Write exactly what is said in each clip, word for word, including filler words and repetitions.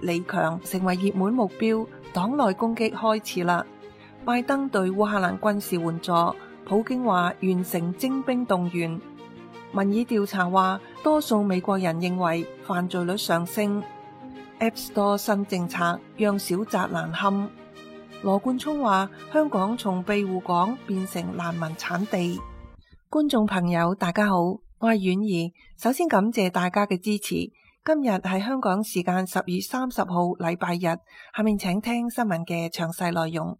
李強成為熱門目標，黨內攻擊開始啦。拜登對烏克蘭軍事援助，普京話完成徵兵動員。民意調查話，多數美國人認為犯罪率上升。App Store 新政策讓小宅難堪。羅冠聰話，香港從庇護港變成難民產地。觀眾朋友大家好，我係婉兒，首先感謝大家嘅支持。今日係香港時間十月三十號禮拜日，下面請聽新聞嘅詳細內容。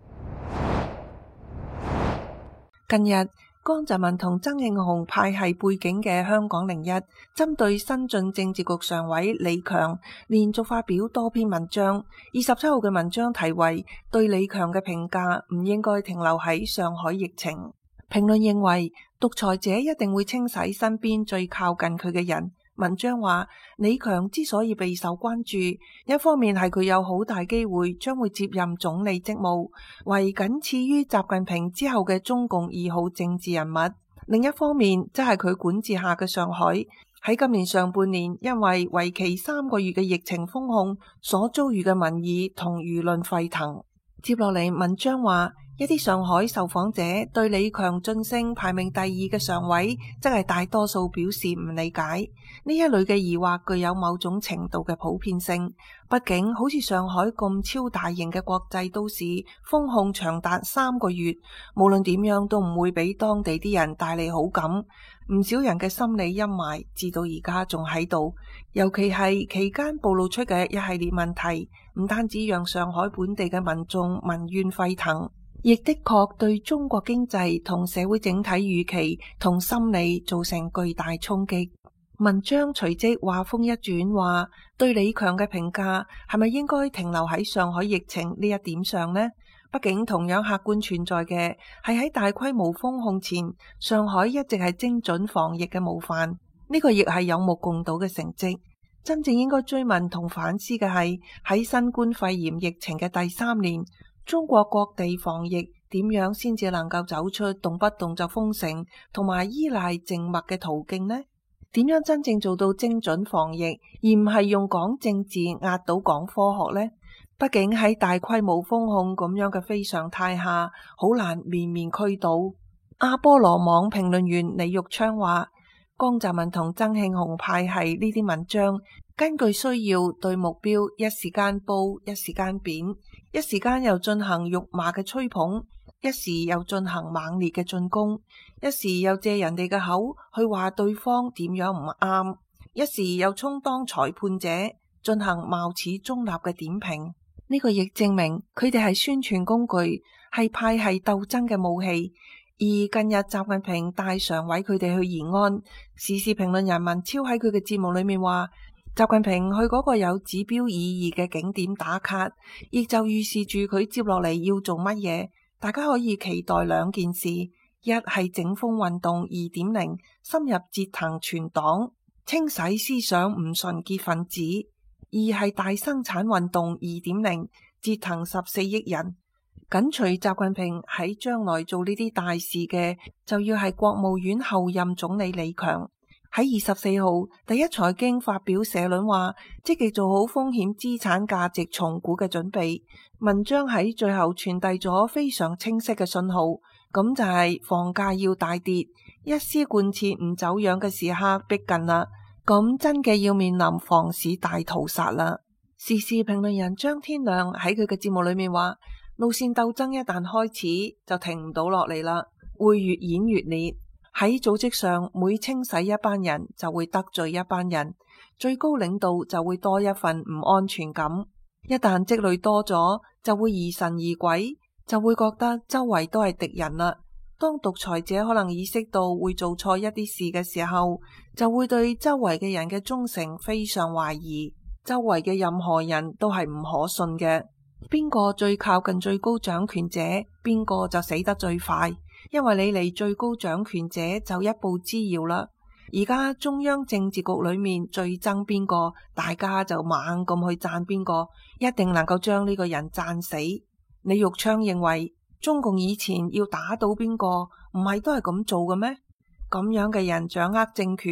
近日，江澤民同曾慶紅派系背景嘅香港零一，針對新晉政治局常委李強，連續發表多篇文章。二十七號嘅文章題為對李強嘅評價唔應該停留喺上海疫情。評論認為，獨裁者一定會清洗身邊最靠近佢嘅人。文章話，李強之所以備受關注，一方面係佢有好大機會將會接任總理職務，為僅次於習近平之後嘅中共二號政治人物；另一方面，則係佢管治下嘅上海喺今年上半年因為為期三個月嘅疫情封控所遭遇嘅民意同輿論沸騰。接落嚟，文章話，一啲上海受訪者對李強晉升排名第二嘅常委，則係大多數表示唔理解。呢一類嘅疑惑具有某種程度嘅普遍性。畢竟，好似上海咁超大型嘅國際都市，封控長達三個月，無論點樣都唔會俾當地啲人帶嚟好感。唔少人嘅心理陰霾，至到而家仲喺度。尤其係期間暴露出嘅一系列問題，唔單止讓上海本地嘅民眾民怨沸騰，亦的確對中國經濟同社會整體預期同心理造成巨大衝擊。文章隨即話風一轉，話對李強嘅評價係咪應該停留喺上海疫情呢一點上呢？畢竟同樣客觀存在嘅係喺大規模封控前，上海一直係精準防疫嘅模範，呢個亦係有目共睹嘅成績。真正應該追問同反思嘅係喺新冠肺炎疫情嘅第三年，中國各地防疫點樣先至能夠走出動不動就封城同埋依賴靜默嘅途徑呢？點樣真正做到精準防疫，而唔係用講政治壓倒講科學呢？畢竟喺大規模封控咁樣嘅非常態下，好難面面俱到。阿波羅網評論員李玉昌話，江澤民同曾慶紅派系呢啲文章，根據需要對目標一時間褒一時間貶，一時間又進行辱罵嘅吹捧，一時又進行猛烈嘅進攻，一時又借人哋嘅口去話對方點樣唔啱，一時又充當裁判者進行貌似中立嘅點評。呢個亦證明佢哋係宣傳工具，係派系鬥爭嘅武器。而近日習近平帶常委佢哋去延安，時事評論人文超喺佢嘅節目裏面話，習近平去嗰個有指標意義嘅景點打卡，亦就預示住佢接落嚟要做乜嘢。大家可以期待兩件事：一係整風運動二點零，深入折騰全黨，清洗思想唔純潔分子；二係大生產運動二點零，折騰十四億人。緊隨習近平喺將來做呢啲大事嘅，就要係國務院後任總理李強。喺二十四號，第一財經發表社論話，積極做好風險資產價值重估嘅準備。文章喺最後傳遞咗非常清晰嘅信號，咁就係房價要大跌，一絲貫徹唔走樣嘅時刻逼近啦。咁真嘅要面臨房市大屠殺啦。時事評論人張天亮喺佢嘅節目裏面話，路線鬥爭一旦開始就停唔到落嚟啦，會越演越烈。喺組織上，每清洗一班人就會得罪一班人，最高領導就會多一份唔安全感。一旦積累多咗，就會疑神疑鬼，就會覺得周圍都係敵人啦。當獨裁者可能意識到會做錯一啲事嘅時候，就會對周圍嘅人嘅忠誠非常懷疑，周圍嘅任何人都係唔可信嘅。邊個最靠近最高掌權者，邊個就死得最快，因為你離最高掌權者就一步之遙啦。而家中央政治局裏面最憎邊個，大家就猛咁去讚邊個，一定能夠將呢個人讚死。李玉昌認為，中共以前要打倒邊個，唔係都係咁做嘅咩？咁樣嘅人掌握政權，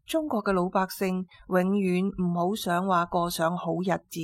中國嘅老百姓永遠唔好想話過上好日子。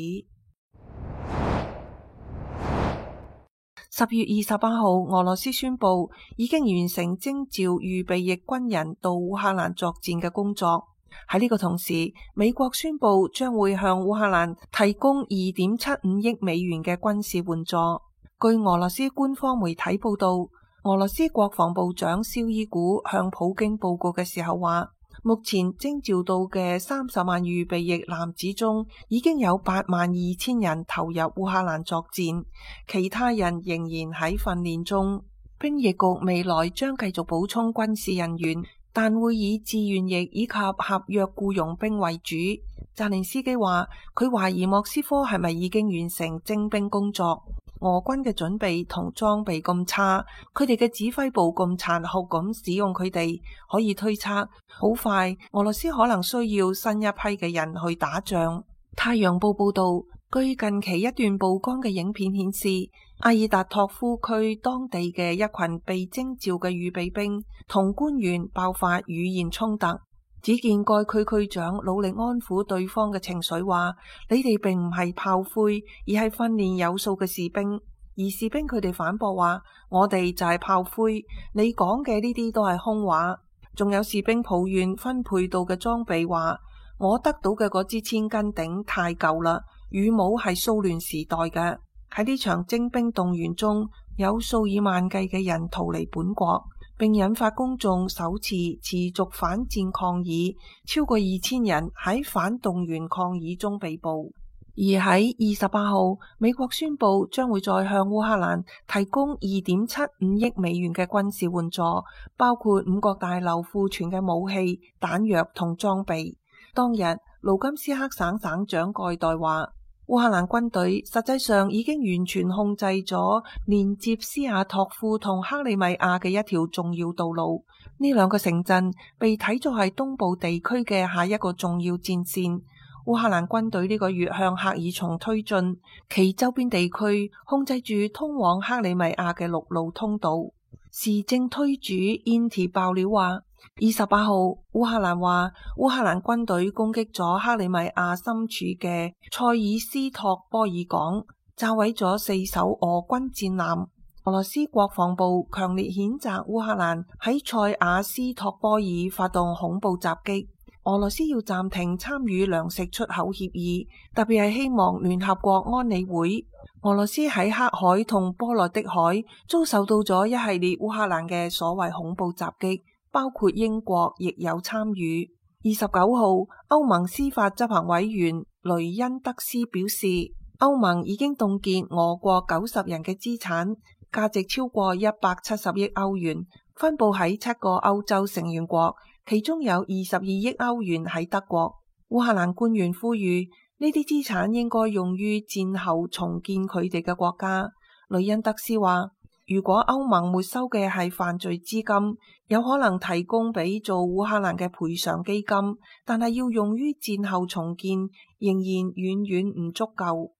十月二十八號，俄羅斯宣布已經完成徵召預備役軍人到烏克蘭作戰嘅工作。喺呢個同時，美國宣布將會向烏克蘭提供二點七五億美元嘅軍事援助。據俄羅斯官方媒體報道，俄羅斯國防部長紹伊古向普京報告嘅時候話，目前徵召到嘅三十萬預備役男子中，已經有八萬二千人投入烏克蘭作戰，其他人仍然喺訓練中。兵役局未來將繼續補充軍事人員，但會以志願役以及合約僱傭兵為主。澤連斯基話，佢懷疑莫斯科係咪已經完成徵兵工作？俄軍嘅準備同裝備咁差，佢哋嘅指揮部咁殘酷咁使用佢哋，可以推測好快俄羅斯可能需要新一批嘅人去打仗。太陽報報道，據近期一段曝光嘅影片顯示，阿爾達托夫區當地嘅一群被徵召嘅預備兵同官員爆發語言衝突。只見該區區長努力安撫對方嘅情緒，話你哋並唔係炮灰，而係訓練有素嘅士兵。而士兵佢哋反駁話，我哋就係炮灰，你講嘅呢啲都係空話。仲有士兵抱怨分配到嘅裝備，話我得到嘅嗰支千斤頂太舊啦，羽毛係蘇聯時代嘅。喺呢場徵兵動員中，有數以萬計嘅人逃離本國，並引發公眾首次持續反戰抗議，超過二千人喺反動員抗議中被捕。而喺二十八號，美國宣布將會再向烏克蘭提供二點七五億美元嘅軍事援助，包括五角大樓庫存嘅武器、彈藥同裝備。當日，盧甘斯克省省長蓋代話，烏克蘭軍隊實際上已經完全控制咗連接斯亞托夫同克里米亞嘅一條重要道路。呢兩個城鎮被睇作係東部地區嘅下一個重要戰線。烏克蘭軍隊呢個月向赫爾松推進，其周邊地區控制住通往克里米亞嘅陸路通道。時政推主 Inti 爆料話，二十八號烏克蘭話烏克蘭軍隊攻擊咗克里米亞深處嘅塞爾斯托波爾港，炸毀咗四艘俄軍戰艦。俄羅斯國防部強烈譴責烏克蘭喺塞瓦斯托波爾發動恐怖襲擊。俄羅斯要暫停參與糧食出口協議，特別係希望聯合國安理會。俄羅斯喺黑海同波羅的海遭受到咗一系列烏克蘭嘅所謂恐怖襲擊，包括英國亦有參與。二十九號，歐盟司法執行委員雷恩德斯表示，歐盟已經凍結俄國九十人嘅資產，價值超過一百七十億歐元，分佈喺七個歐洲成員國。其中有二十二億歐元喺德國。烏克蘭官員呼籲呢啲資產應該用於戰後重建佢哋嘅國家。雷恩德斯話，如果歐盟沒收嘅係犯罪資金，有可能提供俾做烏克蘭嘅賠償基金，但係要用於戰後重建，仍然遠遠唔足夠。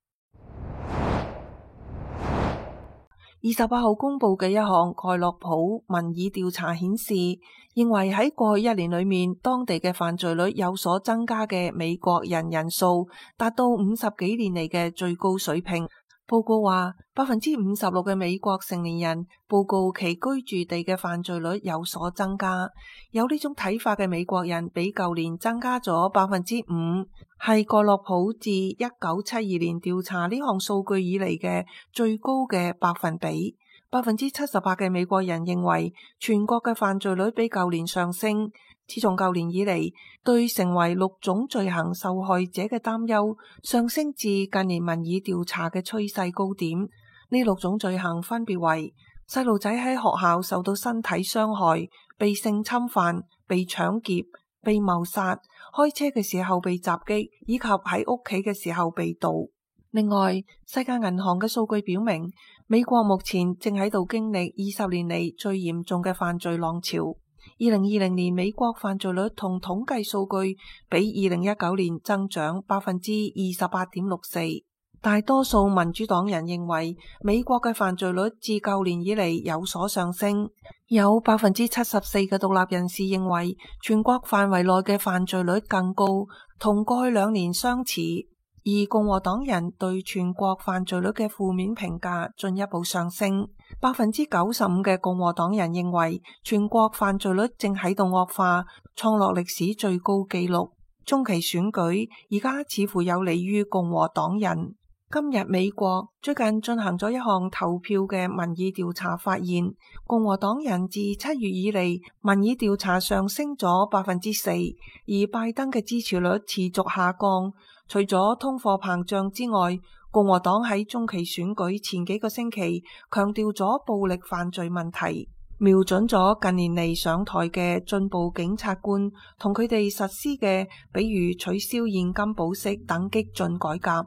二十八號公佈嘅一項蓋洛普民意調查顯示，認為喺過去一年裏面，當地嘅犯罪率有所增加嘅美國人人數達到五十幾年嚟嘅最高水平。報告話，百分之五十六嘅美國成年人報告其居住地嘅犯罪率有所增加。有呢種睇法嘅美國人比舊年增加咗百分之五，係蓋洛普自一九七二年調查呢項數據以嚟嘅最高嘅百分比。百分之七十八嘅美國人認為全國嘅犯罪率比舊年上升。自從舊年以嚟，對成為六種罪行受害者嘅擔憂上升至近年民意調查嘅趨勢高點。呢六種罪行分別為細路仔喺學校受到身體傷害、被性侵犯、被搶劫、被謀殺、開車嘅時候被襲擊，以及喺屋企嘅時候被盜。另外，世界銀行嘅數據表明，美國目前正喺度經歷二十年嚟最嚴重嘅犯罪浪潮。二零二零年美國犯罪率同統計數據比二零一九年增長百分之二十八點六四。 大多數民主黨人認為美國嘅犯罪率自舊年以嚟有所上升，有百分之七十四嘅獨立人士認為全國範圍內嘅犯罪率更高，同過去兩年相似，而共和黨人對全國犯罪率嘅負面評價進一步上升，百分之九十五嘅共和黨人認為全國犯罪率正喺度惡化，創落歷史最高紀錄。中期選舉而家似乎有利於共和黨人。今日美國最近進行咗一項投票嘅民意調查，發現共和黨人自七月以嚟民意調查上升咗百分之四，而拜登嘅支持率持續下降。除咗通貨膨脹之外，共和黨喺中期選舉前幾個星期強調咗暴力犯罪問題，瞄準咗近年嚟上台嘅進步警察官同佢哋實施嘅，比如取消現金保釋等激進改革。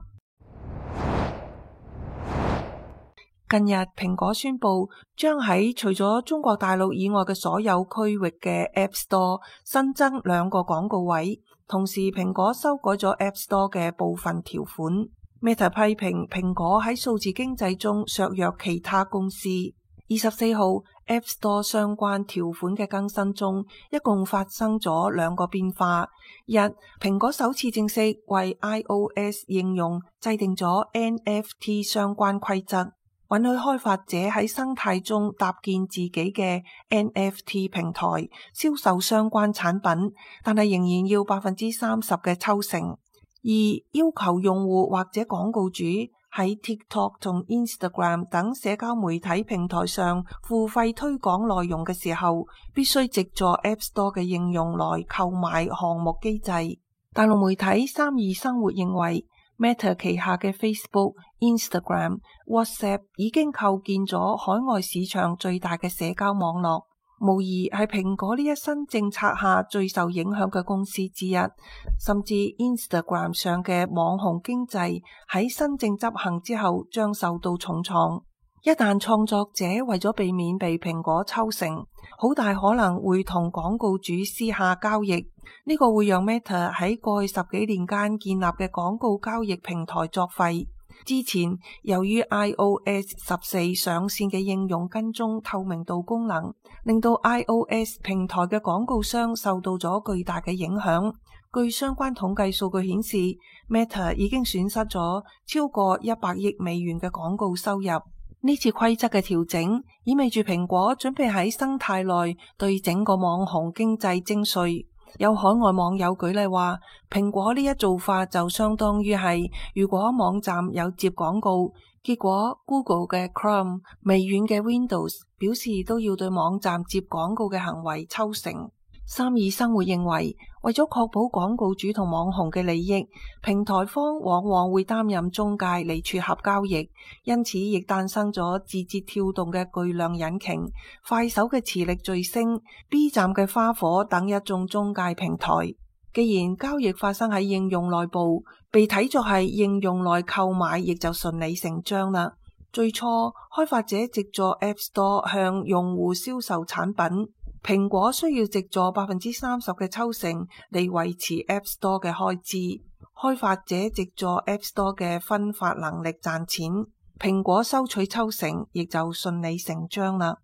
近日，蘋果宣布將喺除咗中國大陸以外嘅所有區域嘅 App Store 新增兩個廣告位，同時蘋果修改咗 App Store 嘅部分條款。Meta 批評蘋果喺數字經濟中削弱其他公司。二十四號 App Store 相關條款嘅更新中，一共發生咗兩個變化。一，蘋果首次正式為 iOS 應用制定咗 N F T 相關規則，允許開發者喺生態中搭建自己嘅 N F T 平台，銷售相關產品，但係仍然要百分之三十嘅抽成。二，要求用戶或者廣告主喺 TikTok 同 Instagram 等社交媒體平台上付費推廣內容嘅時候，必須藉助 App Store 嘅應用來購買項目機制。大陸媒體三二生活認為Meta 旗下嘅 Facebook、Instagram、WhatsApp 已經構建咗海外市場最大嘅社交網絡，無疑係蘋果呢一新政策下最受影響嘅公司之一。甚至 Instagram 上嘅網紅經濟喺新政執行之後將受到重創。一旦創作者為咗避免被蘋果抽成，好大可能會同廣告主私下交易，呢個會讓 Meta 喺過去十幾年間建立嘅廣告交易平台作廢。之前由於 iOS 十四上線嘅應用跟蹤透明度功能，令到 iOS 平台嘅廣告商受到咗巨大嘅影響。據相關統計數據顯示， Meta 已經損失咗超過一百億美元嘅廣告收入。呢次規則嘅調整意味住蘋果準備喺生態內對整個網紅經濟徵稅。有海外網友舉例話，蘋果呢一做法就相當於係如果網站有接廣告，結果 Google 嘅 Chrome、微軟嘅 Windows 表示都要對網站接廣告嘅行為抽成。三二生活認為，為咗確保廣告主同網紅嘅利益，平台方往往會擔任中介嚟撮合交易，因此亦誕生咗字節跳動嘅巨量引擎、快手嘅磁力巨星、B 站嘅花火等一眾中介平台。既然交易發生喺應用內部，被睇作係應用內購買，亦就順理成章啦。最初開發者藉助 App Store 向用戶銷售產品，蘋果需要藉助百分之三十嘅抽成嚟維持 App Store 嘅開支，開發者藉助 App Store 嘅分發能力賺錢，蘋果收取抽成亦就順理成章啦。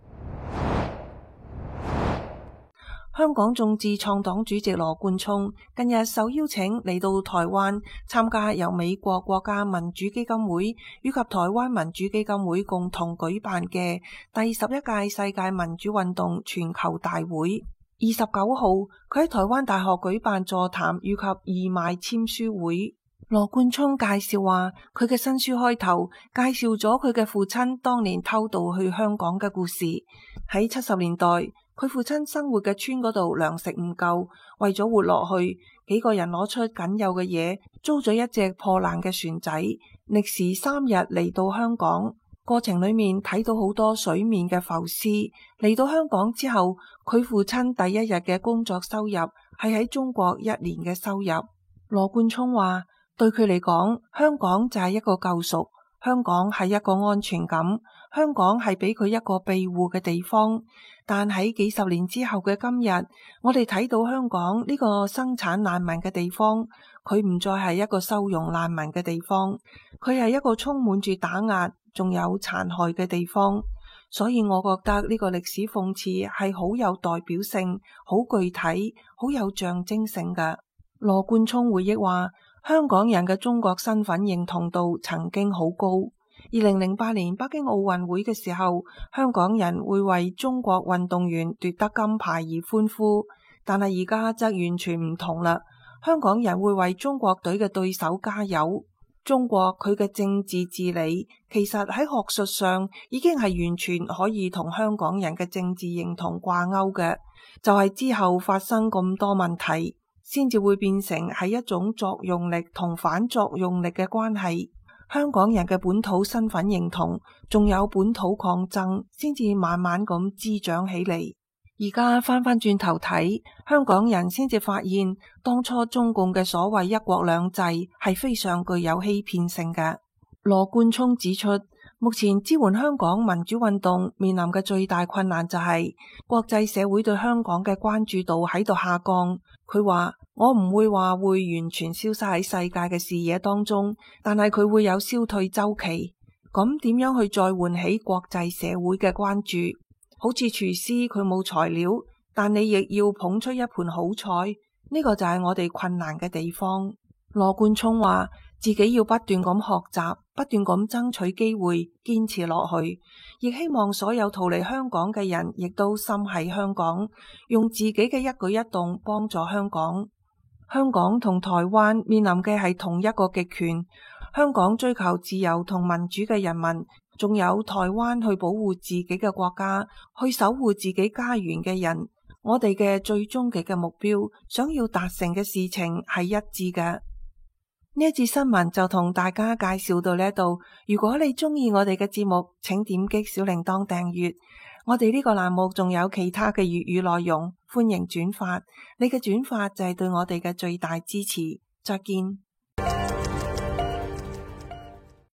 香港眾志創黨主席羅冠聰近日受邀請嚟到台灣參加由美國國家民主基金會以及台灣民主基金會共同舉辦嘅第十一屆世界民主運動全球大會。二十九號，佢喺台灣大學舉辦座談以及義賣簽書會。羅冠聰介紹話，佢嘅新書開頭介紹咗佢嘅父親當年偷渡去香港嘅故事。喺七十年代，佢父親生活嘅村嗰度糧食唔夠，為咗活落去，幾個人攞出僅有嘅嘢，租咗一隻破爛嘅船仔，歷時三日嚟到香港。過程裏面睇到好多水面嘅浮屍。嚟到香港之後，佢父親第一日嘅工作收入係喺中國一年嘅收入。羅冠聰話，對佢嚟講，香港就係一個救贖。 香港係一個安全感，香港係俾佢一個庇護嘅地方。但喺幾十年之後嘅今日，我哋睇到香港呢個生產難民嘅地方，佢唔再係一個收容難民嘅地方，佢係一個充滿住打壓仲有殘害嘅地方。所以我覺得呢個歷史諷刺係好有代表性、好具體、好有象徵性嘅。羅冠聰回憶話，香港人嘅中國身份認同度曾經好高。二零零八年北京奧運會嘅時候，香港人會為中國運動員奪得金牌而歡呼，但係而家則完全唔同啦。香港人會為中國隊嘅對手加油。中國佢嘅政治治理其實喺學術上已經係完全可以同香港人嘅政治認同掛鈎嘅，就係之後發生咁多問題，先至會變成係一種作用力同反作用力嘅關係。香港人嘅本土身份認同仲有本土抗爭，先至慢慢咁滋長起嚟。而家翻翻轉頭睇，香港人先至發現，當初中共嘅所謂一國兩制係非常具有欺騙性嘅。羅冠聰指出，目前支援香港民主運動面臨嘅最大困難就係國際社會對香港嘅關注度喺度下降。佢話，我唔會話會完全消失喺世界嘅視野當中，但係佢會有消退周期。咁點樣去再喚起國際社會嘅關注？好似廚師佢冇材料，但你亦要捧出一盤好菜，呢個就係我哋困難嘅地方。羅冠聰話自己要不斷咁學習，不斷咁爭取機會，堅持落去，亦希望所有逃離香港嘅人亦都心繫香港，用自己嘅一舉一動幫助香港。香港同台灣面臨嘅係同一個極權，香港追求自由同民主嘅人民，仲有台灣去保護自己嘅國家，去守護自己家園嘅人，我哋嘅最終極嘅目標，想要達成嘅事情係一致嘅。呢一節新聞就同大家介紹到呢度。如果你中意我哋嘅節目，請點擊小鈴鐺訂閱。我哋呢個欄目仲有其他嘅粵語內容，歡迎轉發。你嘅轉發就係對我哋嘅最大支持。再見。